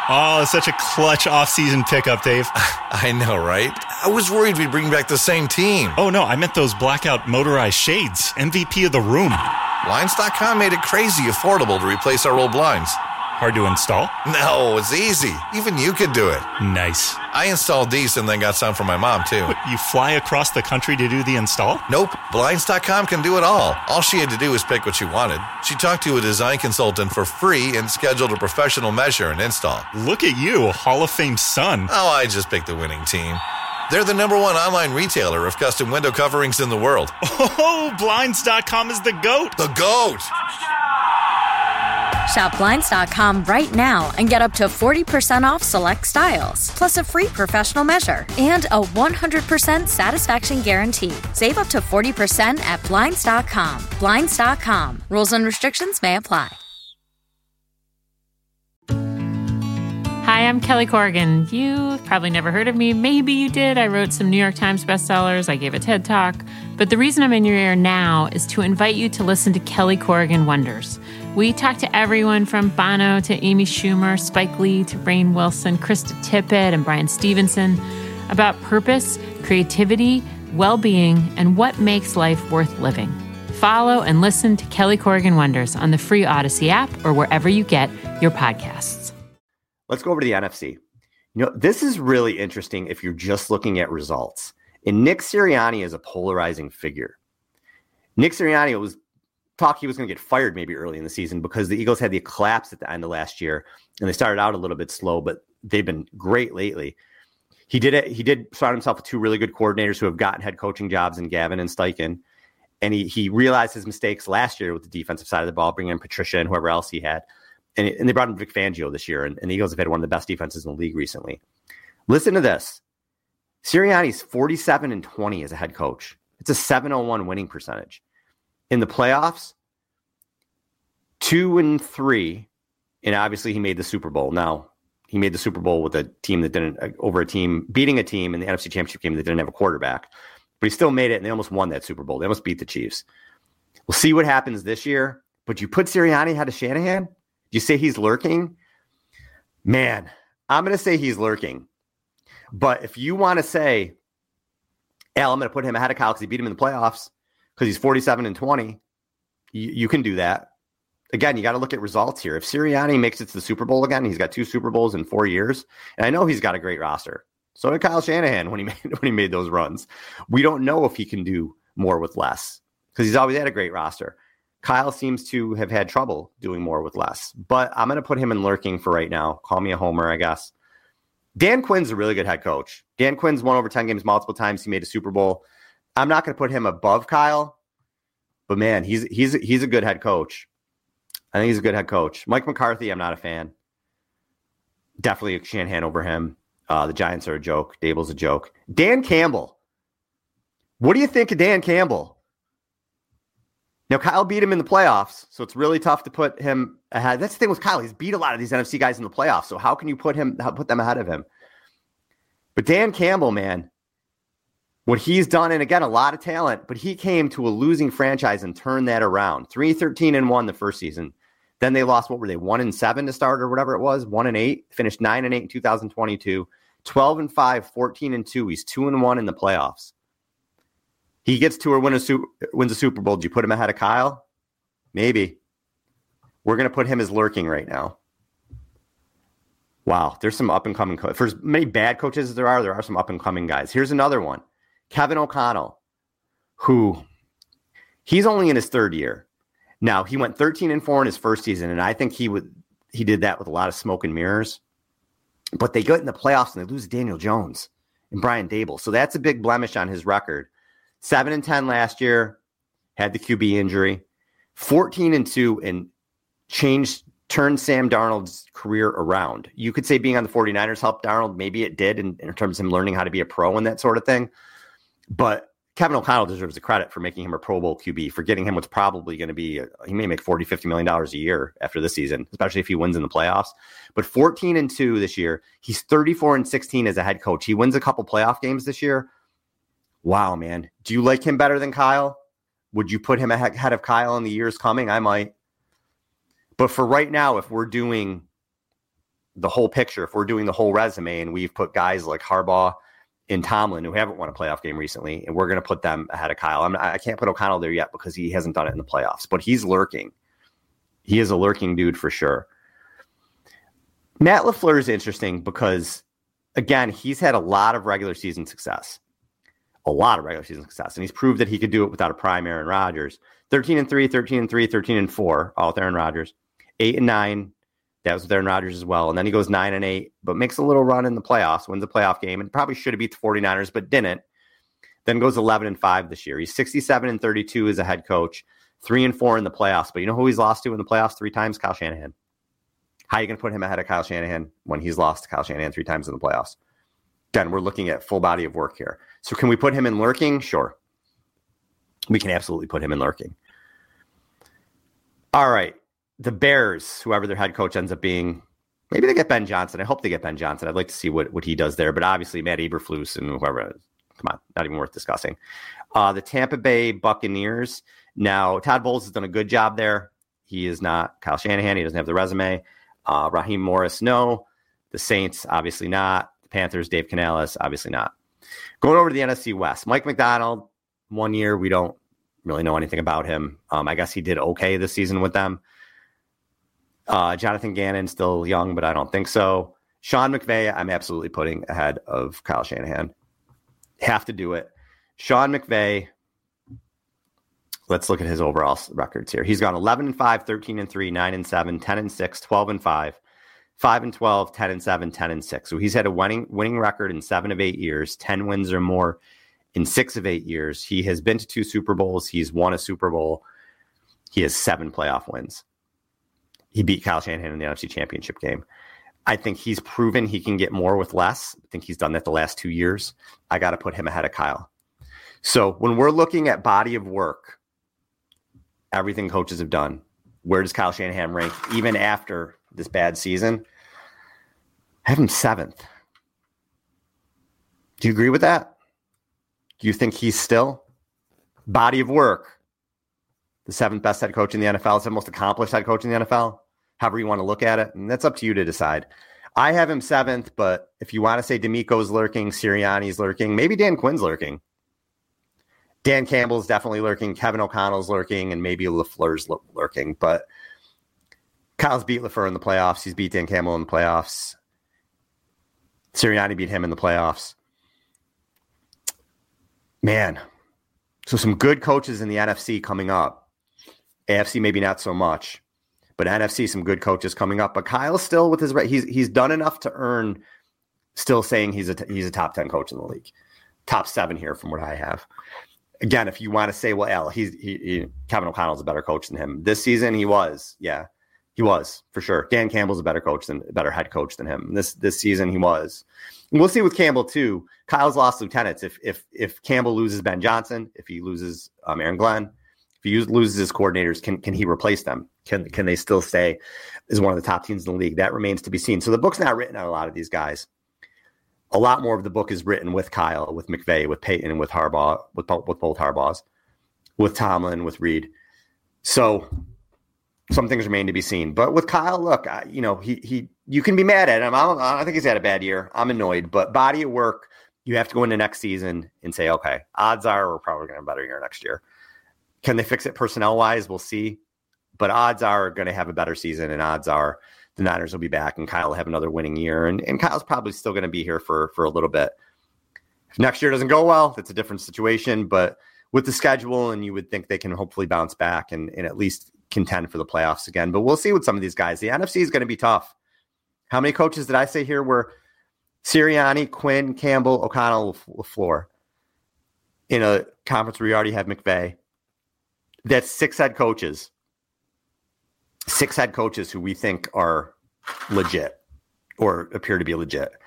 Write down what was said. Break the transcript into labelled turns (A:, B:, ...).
A: Oh, such a clutch off-season pickup, Dave.
B: I know, right? I was worried we'd bring back the same team.
A: Oh, no, I meant those blackout motorized shades. MVP of the room.
B: Blinds.com made it crazy affordable to replace our old blinds.
A: Hard to install?
B: No, it's easy. Even you could do it.
A: Nice.
B: I installed these and then got some for my mom, too.
A: What, you fly across the country to do the install?
B: Nope. Blinds.com can do it all. All she had to do was pick what she wanted. She talked to a design consultant for free and scheduled a professional measure and install.
A: Look at you, Hall of Fame son.
B: Oh, I just picked the winning team. They're the #1 online retailer of custom window coverings in the world.
A: Oh, Blinds.com is the GOAT.
B: The GOAT!
C: Shop Blinds.com right now and get up to 40% off select styles, plus a free professional measure and a 100% satisfaction guarantee. Save up to 40% at Blinds.com. Blinds.com. Rules and restrictions may apply.
D: Hi, I'm Kelly Corrigan. You've probably never heard of me. Maybe you did. I wrote some New York Times bestsellers. I gave a TED Talk. But the reason I'm in your ear now is to invite you to listen to Kelly Corrigan Wonders. We talk to everyone from Bono to Amy Schumer, Spike Lee to Rainn Wilson, Krista Tippett, and Brian Stevenson about purpose, creativity, well-being, and what makes life worth living. Follow and listen to Kelly Corrigan Wonders on the free Odyssey app or wherever you get your podcasts.
E: Let's go over to the NFC. This is really interesting if you're just looking at results. And Nick Sirianni is a polarizing figure. Nick Sirianni was thought he was going to get fired maybe early in the season because the Eagles had the collapse at the end of last year, and they started out a little bit slow, but they've been great lately. He did surround himself with two really good coordinators who have gotten head coaching jobs in Gavin and Steichen, and he realized his mistakes last year with the defensive side of the ball, bringing in Patricia and whoever else he had. And they brought in Vic Fangio this year, and the Eagles have had one of the best defenses in the league recently. Listen to this. Sirianni's 47-20 as a head coach. It's a .701 winning percentage. In the playoffs, 2-3, and obviously he made the Super Bowl. Now, he made the Super Bowl with a team that didn't, beating a team in the NFC Championship game that didn't have a quarterback. But he still made it, and they almost won that Super Bowl. They almost beat the Chiefs. We'll see what happens this year. But you put Sirianni ahead of Shanahan? You say he's lurking? Man, I'm going to say he's lurking. But if you want to say, Al, I'm going to put him ahead of Kyle because he beat him in the playoffs because he's 47-20, you can do that. Again, you got to look at results here. If Sirianni makes it to the Super Bowl again, he's got 2 Super Bowls in 4 years, and I know he's got a great roster. So did Kyle Shanahan when he made those runs. We don't know if he can do more with less because he's always had a great roster. Kyle seems to have had trouble doing more with less, but I'm going to put him in lurking for right now. Call me a homer, I guess. Dan Quinn's a really good head coach. Dan Quinn's won over 10 games multiple times. He made a Super Bowl. I'm not going to put him above Kyle, but man, he's a good head coach. I think he's a good head coach. Mike McCarthy, I'm not a fan. Definitely Shanahan over him. The Giants are a joke. Dable's a joke. Dan Campbell. What do you think of Dan Campbell? Now, Kyle beat him in the playoffs, so it's really tough to put him ahead. That's the thing with Kyle. He's beat a lot of these NFC guys in the playoffs, so how can you put them ahead of him? But Dan Campbell, man, what he's done, and again, a lot of talent, but he came to a losing franchise and turned that around. 3-13-1 the first season. Then they lost, what were they, 1-7 to start or whatever it was, 1-8, finished 9-8 in 2022, 12-5, 14-2. He's 2-1 in the playoffs. He gets to or wins a Super Bowl. Do you put him ahead of Kyle? Maybe. We're going to put him as lurking right now. Wow, there's some up-and-coming coaches. For as many bad coaches as there are some up-and-coming guys. Here's another one. Kevin O'Connell, who he's only in his third year. Now, he went 13-4 in his first season, and I think he did that with a lot of smoke and mirrors. But they get in the playoffs, and they lose to Daniel Jones and Brian Dable. So that's a big blemish on his record. 7-10 last year, had the QB injury, 14-2, and turned Sam Darnold's career around. You could say being on the 49ers helped Darnold. Maybe it did in terms of him learning how to be a pro and that sort of thing. But Kevin O'Connell deserves the credit for making him a Pro Bowl QB, for getting him what's probably going to be, he may make $40-50 million a year after this season, especially if he wins in the playoffs. But 14-2 this year, he's 34-16 as a head coach. He wins a couple playoff games this year. Wow, man. Do you like him better than Kyle? Would you put him ahead of Kyle in the years coming? I might. But for right now, if we're doing the whole picture, if we're doing the whole resume and we've put guys like Harbaugh and Tomlin who haven't won a playoff game recently, and we're going to put them ahead of Kyle. I can't put O'Connell there yet because he hasn't done it in the playoffs, but he's lurking. He is a lurking dude for sure. Matt LaFleur is interesting because, again, he's had a lot of regular season success. And he's proved that he could do it without a prime Aaron Rodgers. 13-3, 13-3, 13-4, all with Aaron Rodgers. 8-9, that was with Aaron Rodgers as well. And then he goes 9-8, but makes a little run in the playoffs, wins a playoff game, and probably should have beat the 49ers, but didn't. Then goes 11-5 this year. He's 67-32 as a head coach, 3-4 in the playoffs. But you know who he's lost to in the playoffs 3 times? Kyle Shanahan. How are you going to put him ahead of Kyle Shanahan when he's lost to Kyle Shanahan 3 times in the playoffs? Again, we're looking at full body of work here. So can we put him in lurking? Sure. We can absolutely put him in lurking. All right. The Bears, whoever their head coach ends up being, maybe they get Ben Johnson. I hope they get Ben Johnson. I'd like to see what he does there. But obviously, Matt Eberflus and whoever, come on, not even worth discussing. The Tampa Bay Buccaneers. Now, Todd Bowles has done a good job there. He is not Kyle Shanahan. He doesn't have the resume. Raheem Morris, no. The Saints, obviously not. The Panthers, Dave Canales, obviously not. Going over to the NFC West, Mike McDonald, 1 year, we don't really know anything about him. I guess he did okay this season with them. Jonathan Gannon, still young, but I don't think so. Sean McVay, I'm absolutely putting ahead of Kyle Shanahan. Have to do it. Sean McVay, let's look at his overall records here. He's gone 11-5, 13-3, 9-7, 10-6, 12-5, 5-12, 10-7, 10-6. So he's had a winning record in 7 of 8 years, 10 wins or more in 6 of 8 years. He has been to 2 Super Bowls. He's won a Super Bowl. He has 7 playoff wins. He beat Kyle Shanahan in the NFC Championship game. I think he's proven he can get more with less. I think he's done that the last 2 years. I got to put him ahead of Kyle. So when we're looking at body of work, everything coaches have done, where does Kyle Shanahan rank even after this bad season? I have him 7th. Do you agree with that? Do you think he's still body of work, the 7th best head coach in the NFL, the most accomplished head coach in the NFL? However you want to look at it, and that's up to you to decide. I have him 7th, but if you want to say D'Amico's lurking, Sirianni's lurking, maybe Dan Quinn's lurking. Dan Campbell's definitely lurking, Kevin O'Connell's lurking, and maybe LaFleur's lurking. But Kyle's beat LaFleur in the playoffs. He's beat Dan Campbell in the playoffs. Sirianni beat him in the playoffs. Man, so some good coaches in the NFC coming up. AFC maybe not so much. But NFC, some good coaches coming up. But Kyle's still with his he's done enough to earn still saying he's a top 10 coach in the league. Top 7 here from what I have. Again, if you want to say, well, Al, Kevin O'Connell's a better coach than him. This season he was. Yeah, he was for sure. Dan Campbell's a better head coach than him. This season he was. And we'll see with Campbell too. Kyle's lost lieutenants. If Campbell loses Ben Johnson, if he loses Aaron Glenn, if he loses his coordinators, can he replace them? Can they still stay as one of the top teams in the league? That remains to be seen. So the book's not written on a lot of these guys. A lot more of the book is written with Kyle, with McVay, with Peyton, and with Harbaugh, with both Harbaughs, with Tomlin, with Reed. So some things remain to be seen. But with Kyle, look, you can be mad at him. I think he's had a bad year. I'm annoyed. But body of work, you have to go into next season and say, okay, odds are we're probably going to have a better year next year. Can they fix it personnel-wise? We'll see. But odds are going to have a better season, and odds are the Niners will be back, and Kyle will have another winning year. And Kyle's probably still going to be here for a little bit. If next year doesn't go well, that's a different situation. But with the schedule, and you would think they can hopefully bounce back and at least contend for the playoffs again. But we'll see with some of these guys. The NFC is going to be tough. How many coaches did I say here were Sirianni, Quinn, Campbell, O'Connell, LaFleur? In a conference where you already have McVay. That's 6 head coaches. 6 head coaches who we think are legit or appear to be legit.